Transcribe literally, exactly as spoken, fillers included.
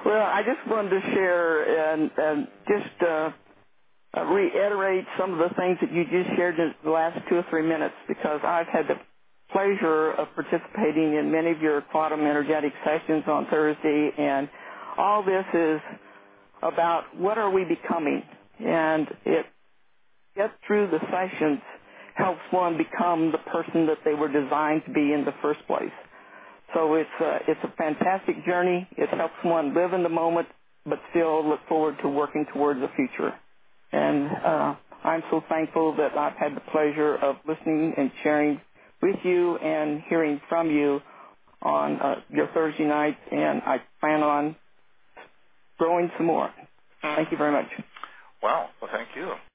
Well, I just wanted to share and, and just uh, uh, reiterate some of the things that you just shared in the last two or three minutes, because I've had the pleasure of participating in many of your quantum energetic sessions on Thursday, and all this is about what are we becoming, and it get through the sessions helps one become the person that they were designed to be in the first place. So it's a, it's a fantastic journey. It helps one live in the moment, but still look forward to working towards the future. And uh, I'm so thankful that I've had the pleasure of listening and sharing with you and hearing from you on uh, your Thursday nights, and I plan on growing some more. Thank you very much. Well, well, thank you.